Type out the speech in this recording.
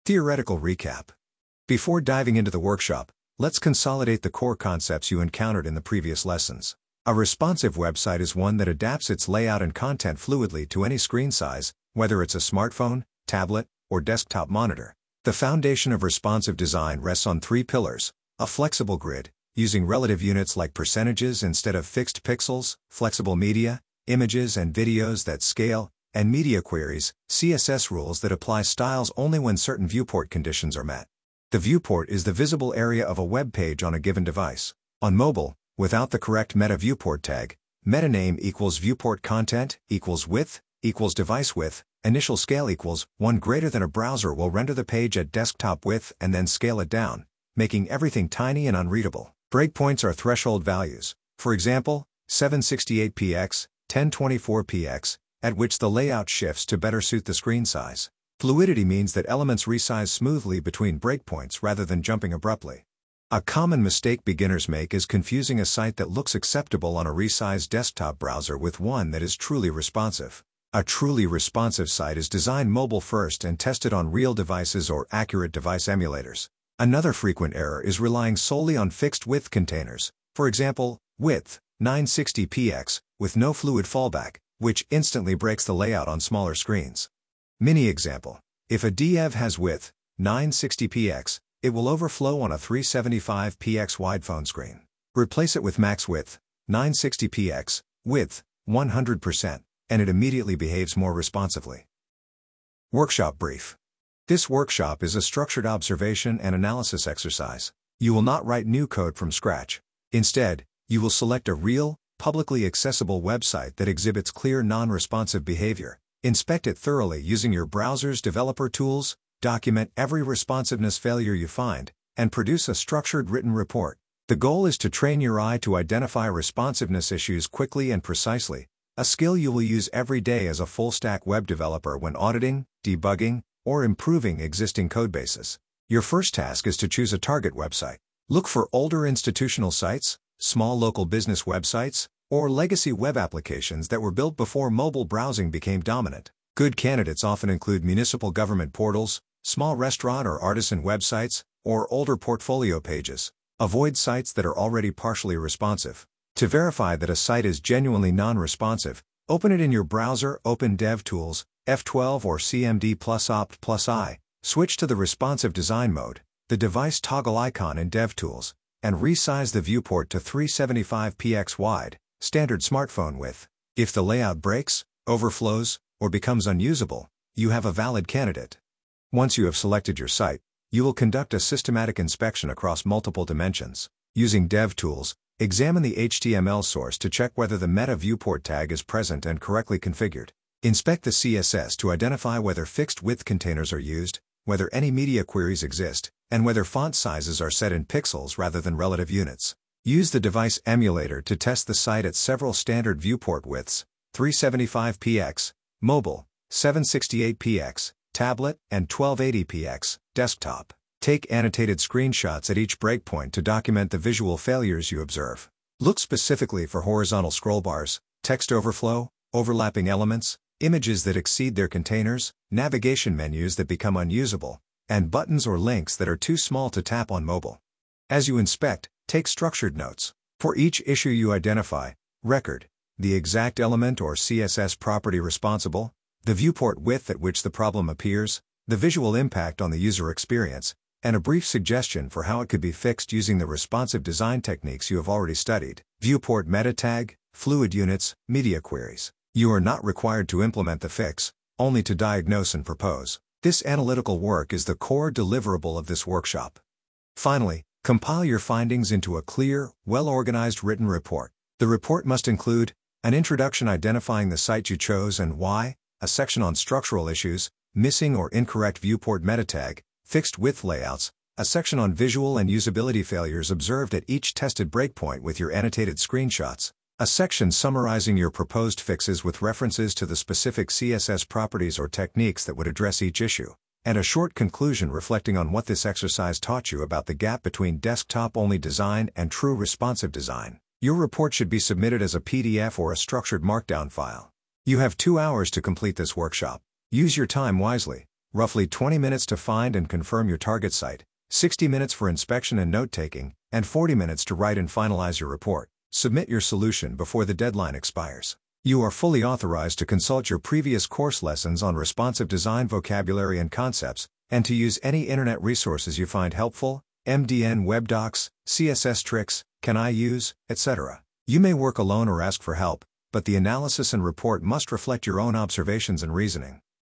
Theoretical recap. Before diving into the workshop, let's consolidate the core concepts you encountered in the previous lessons. A responsive website is one that adapts its layout and content fluidly to any screen size, whether it's a smartphone, tablet, or desktop monitor. The foundation of responsive design rests on three pillars: a flexible grid, using relative units like percentages instead of fixed pixels, flexible media, images and videos that scale, and media queries, CSS rules that apply styles only when certain viewport conditions are met. The viewport is the visible area of a web page on a given device. On mobile, without the correct meta viewport tag, meta name equals viewport content equals width equals device width, initial scale equals 1 greater than a browser will render the page at desktop width and then scale it down, making everything tiny and unreadable. Breakpoints are threshold values, for example, 768px, 1024px, at which the layout shifts to better suit the screen size. Fluidity means that elements resize smoothly between breakpoints rather than jumping abruptly. A common mistake beginners make is confusing a site that looks acceptable on a resized desktop browser with one that is truly responsive. A truly responsive site is designed mobile first and tested on real devices or accurate device emulators. Another frequent error is relying solely on fixed width containers, for example, width 960px, with no fluid fallback, which instantly breaks the layout on smaller screens. Mini example: if a dev has width 960px, it will overflow on a 375px wide phone screen. Replace it with max width 960px, width 100%, and it immediately behaves more responsively. Workshop brief. This workshop is a structured observation and analysis exercise. You will not write new code from scratch. Instead, you will select a real, publicly accessible website that exhibits clear non-responsive behavior, inspect it thoroughly using your browser's developer tools, document every responsiveness failure you find, and produce a structured written report. The goal is to train your eye to identify responsiveness issues quickly and precisely, a skill you will use every day as a full-stack web developer when auditing, debugging, or improving existing codebases. Your first task is to choose a target website. Look for older institutional sites, small local business websites, or legacy web applications that were built before mobile browsing became dominant. Good candidates often include municipal government portals, small restaurant or artisan websites, or older portfolio pages. Avoid sites that are already partially responsive. To verify that a site is genuinely non-responsive, open it in your browser, open DevTools, F12 or CMD+Opt+I, switch to the responsive design mode, the device toggle icon in DevTools, and resize the viewport to 375px wide, standard smartphone width. If the layout breaks, overflows, or becomes unusable, you have a valid candidate. Once you have selected your site, you will conduct a systematic inspection across multiple dimensions. Using DevTools, examine the HTML source to check whether the meta viewport tag is present and correctly configured. Inspect the CSS to identify whether fixed width containers are used, whether any media queries exist, and whether font sizes are set in pixels rather than relative units. Use the device emulator to test the site at several standard viewport widths: 375px, mobile, 768px, tablet, and 1280px, desktop. Take annotated screenshots at each breakpoint to document the visual failures you observe. Look specifically for horizontal scroll bars, text overflow, overlapping elements, images that exceed their containers, navigation menus that become unusable, and buttons or links that are too small to tap on mobile. As you inspect, take structured notes. For each issue you identify, record the exact element or CSS property responsible, the viewport width at which the problem appears, the visual impact on the user experience, and a brief suggestion for how it could be fixed using the responsive design techniques you have already studied. Viewport meta tag, fluid units, media queries. You are not required to implement the fix, only to diagnose and propose. This analytical work is the core deliverable of this workshop. Finally, compile your findings into a clear, well-organized written report. The report must include an introduction identifying the site you chose and why, a section on structural issues, missing or incorrect viewport meta tag, fixed width layouts, a section on visual and usability failures observed at each tested breakpoint with your annotated screenshots, a section summarizing your proposed fixes with references to the specific CSS properties or techniques that would address each issue, and a short conclusion reflecting on what this exercise taught you about the gap between desktop-only design and true responsive design. Your report should be submitted as a PDF or a structured Markdown file. You have 2 hours to complete this workshop. Use your time wisely. roughly 20 minutes to find and confirm your target site, 60 minutes for inspection and note-taking, and 40 minutes to write and finalize your report. Submit your solution before the deadline expires. You are fully authorized to consult your previous course lessons on responsive design vocabulary and concepts, and to use any internet resources you find helpful, MDN web docs, CSS tricks, can I use, etc. You may work alone or ask for help, but the analysis and report must reflect your own observations and reasoning.